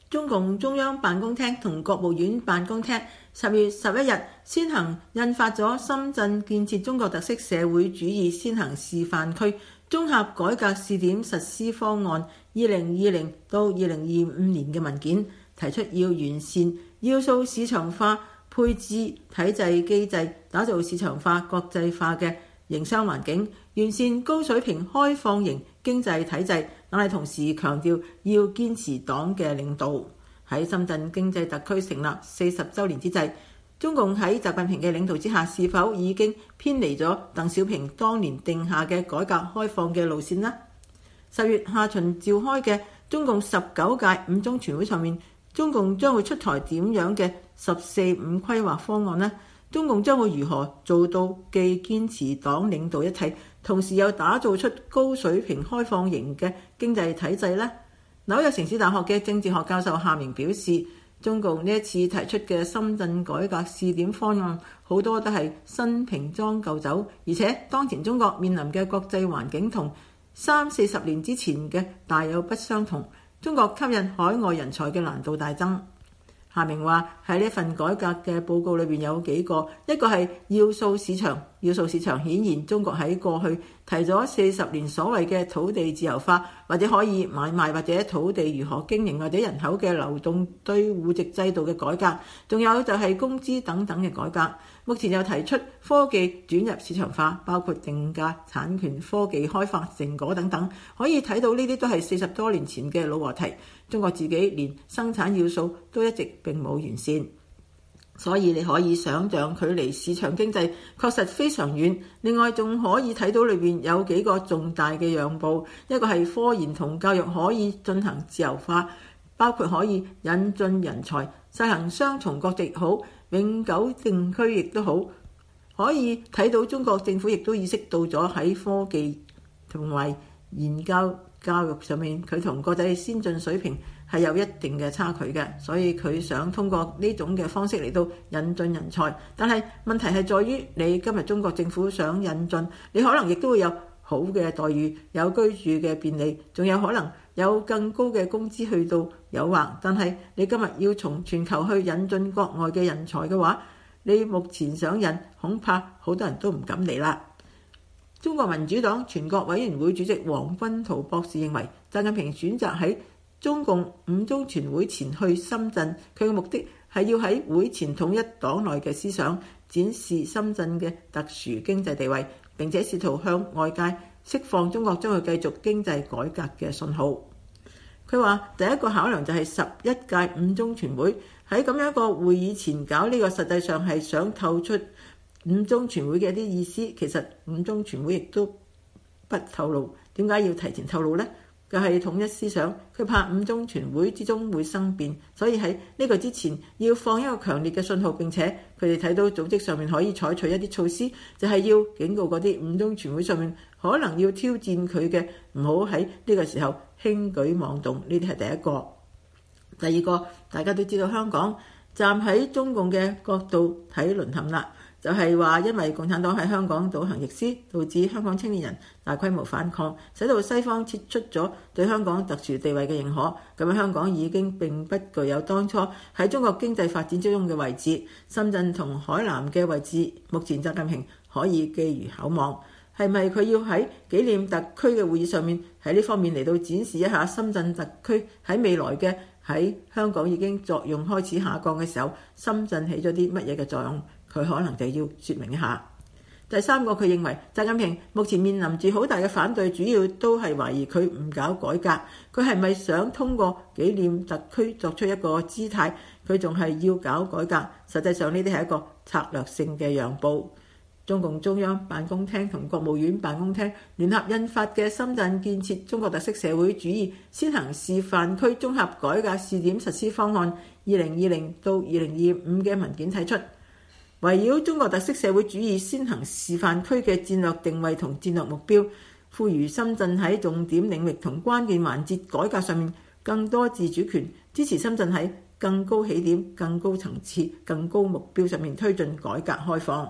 中共中央辦公廳同國務院辦公廳10月11日先行印發咗深圳建設中國特色社會主義先行示範區綜合改革試點實施方案2020到2025年嘅文件，提出要完善要素市場化配置體制機制，打造市場化國際化嘅營商環境，完善高水平開放型經濟體制，但係同時強調要堅持黨嘅領導。喺深圳經濟特區成立40週年之際，中共喺習近平嘅領導之下，是否已經偏離咗鄧小平當年定下嘅改革開放嘅路線呢？10月下旬召開嘅中共19屆五中全會上面，中共將會出台點樣嘅十四五規劃方案呢？中共將會如何做到既堅持黨領導一體，同時又打造出高水平開放型嘅經濟體制呢？紐約城市大學嘅政治學教授夏明表示，中共呢一次提出嘅深圳改革試點方案，好多都係新瓶裝舊酒，而且當前中國面臨嘅國際環境同30-40年之前嘅大有不相同，中國吸引海外人才嘅難度大增。夏明話喺呢份改革嘅報告裏邊有幾個，一個係要素市場。要素市場顯然中國喺過去提咗40年所謂嘅土地自由化，或者可以買賣，或者土地如何經營，或者人口嘅流動對戶籍制度嘅改革，仲有就係工資等等嘅改革。目前又提出科技轉入市場化，包括定價、產權、科技開發成果等等，可以睇到呢啲都係40多年前嘅老話題。中國自己連生產要素都一直並冇完善，所以你可以想像距離市場經濟確實非常遠。另外仲可以睇到裏邊有幾個重大嘅讓步，一個係科研同教育可以進行自由化，包括可以引進人才，實行雙重國籍好，永久定居亦都好。可以睇到中國政府亦都意識到咗喺科技同埋研究教育上面，佢同國際先進水平係有一定嘅差距嘅，所以佢想通過呢種嘅方式嚟到引進人才。但係問題係在於，你今日中國政府想引進，你可能亦都會有好嘅待遇，有居住嘅便利，仲有可能有更高嘅工資去到誘惑。但係你今日要從全球去引進國外嘅人才嘅話，你目前想引，恐怕好多人都唔敢嚟啦。中國民主黨全國委員會主席王軍濤博士認為，習近平選擇喺中共五中全會前去深圳，佢嘅目的係要喺會前統一黨內嘅思想，展示深圳嘅特殊經濟地位，並且試圖向外界釋放中國將會繼續經濟改革嘅信號。佢話第一個考量就係11屆五中全會喺咁樣一個會議前搞呢個，實際上係想透出五中全會嘅一啲意思。其實五中全會亦都不透露，點解要提前透露呢？就係統一思想，佢怕五中全會之中會生變，所以喺呢個之前要放一個強烈嘅信號。並且佢哋睇到組織上面可以採取一啲措施，就係要警告嗰啲五中全會上面可能要挑戰佢嘅，唔好喺呢個時候輕舉妄動。呢啲係第一個。第二個，大家都知道香港站喺中共嘅角度睇淪陷啦，就係話因為共產黨喺香港倒行逆施，導致香港青年人大規模反抗，使到西方撤出咗對香港特殊地位嘅認可。咁樣香港已經並不具有當初喺中國經濟發展之中嘅位置。深圳同海南嘅位置，目前習近平可以寄予厚望。係咪佢要喺紀念特區嘅會議上面喺呢方面嚟到展示一下深圳特區喺未來嘅喺香港已經作用開始下降嘅時候，深圳起咗啲乜嘢嘅作用？佢可能就要説明一下。第三個，佢認為習近平目前面臨住好大嘅反對，主要都係懷疑佢唔搞改革。佢係咪想通過紀念特區作出一個姿態？佢仲係要搞改革？實際上呢啲係一個策略性嘅讓步。中共中央辦公廳同國務院辦公廳聯合印發嘅《深圳建設中國特色社會主義先行示範區綜合改革試點實施方案2020到2025嘅文件提出，圍繞中國特色社會主義先行示範區嘅戰略定位同戰略目標，賦予深圳喺重點領域同關鍵環節改革上面更多自主權，支持深圳喺更高起點、更高層次、更高目標上面推進改革開放。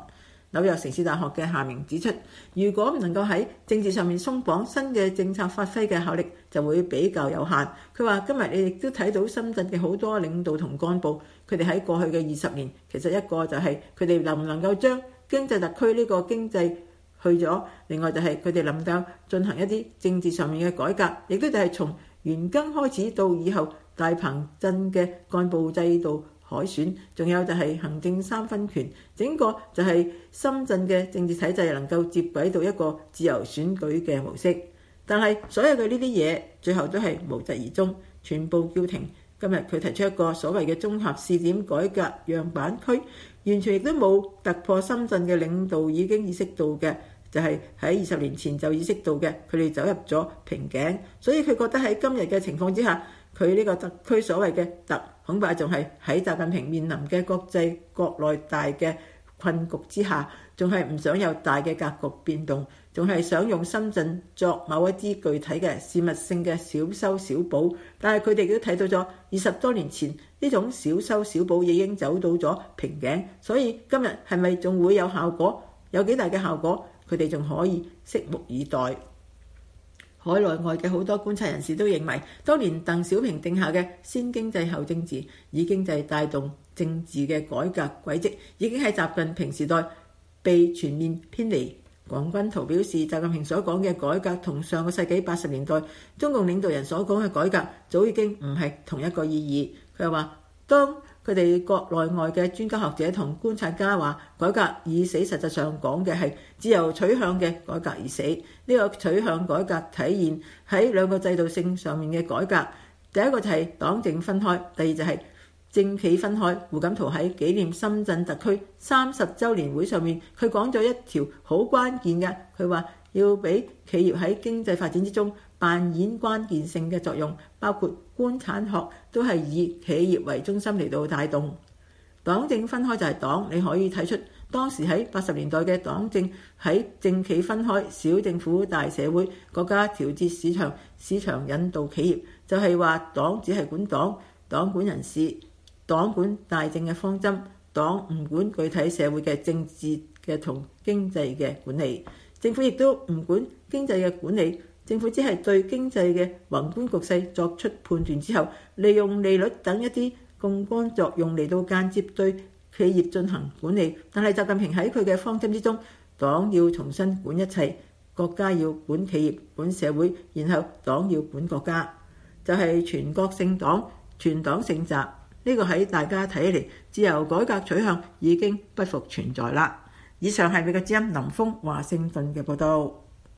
紐約城市大學嘅夏明指出，如果唔能夠喺政治上面鬆綁，新嘅政策發揮嘅效力就會比較有限。佢話：今日你亦都睇到深圳嘅好多領導同幹部，佢哋喺過去嘅20年，其實一個就係佢哋能唔能夠將經濟特區呢個經濟去咗，另外就係佢哋能夠進行一啲政治上面嘅改革，亦都就係從袁庚開始到以後大鵬鎮嘅幹部制度海選，仲有就係行政三分權，整個就係深圳嘅政治體制能夠接軌到一個自由選舉嘅模式。但係所有嘅呢啲嘢最後都係無疾而終，全部叫停。今日佢提出一個所謂嘅綜合試點改革樣板區，完全亦都冇突破深圳嘅領導已經意識到嘅，就係喺20年前就意識到嘅，佢哋走入咗瓶頸。所以佢覺得喺今日嘅情況之下，佢呢個特區所謂嘅特，恐怕仲係喺習近平面臨嘅國際國內大嘅困局之下，仲係唔想有大嘅格局變動，仲係想用深圳作某一啲具體嘅事物性嘅小修小補。但係佢哋都睇到咗20多年前呢種小修小補已經走到咗瓶頸，所以今日係咪仲會有效果？有幾大嘅效果？佢哋仲可以拭目以待。海內外嘅好多觀察人士都認為，當年鄧小平定下嘅先經濟後政治，以經濟帶動政治嘅改革軌跡，已經喺習近平時代被全面偏離。黃君濤表示，習近平所講嘅改革同上個世紀80年代中共領導人所講嘅改革早已經唔係同一個意義。佢又話，當佢哋國內外嘅專家學者同觀察家話改革已死，實際上講嘅係自由取向嘅改革已死。呢個取向改革體現喺兩個制度性上面嘅改革。第一個就係黨政分開，第二就係政企分開。胡錦濤喺紀念深圳特區30週年會上面，佢講咗一條好關鍵嘅，佢話要俾企業喺經濟發展之中扮演關鍵性嘅作用，包括官產學都係以企業為中心嚟到帶動。黨政分開就係黨，你可以睇出當時喺80年代嘅黨政喺政企分開，小政府大社會，國家調節市場，市場引導企業，就係話黨只係管黨，黨管人事，黨管大政嘅方針，黨唔管具體社會嘅政治嘅同經濟嘅管理，政府亦都唔管經濟嘅管理。政府只係對經濟嘅宏觀局勢作出判斷之後，利用利率等一啲槓桿作用嚟到間接對企業進行管理。但係習近平喺佢嘅方針之中，黨要重新管一切，國家要管企業、管社會，然後黨要管國家，就係全國姓黨、全黨姓習。呢個喺大家睇起嚟，自由改革取向已經不復存在啦。以上係美國之音林峰華盛頓嘅報道。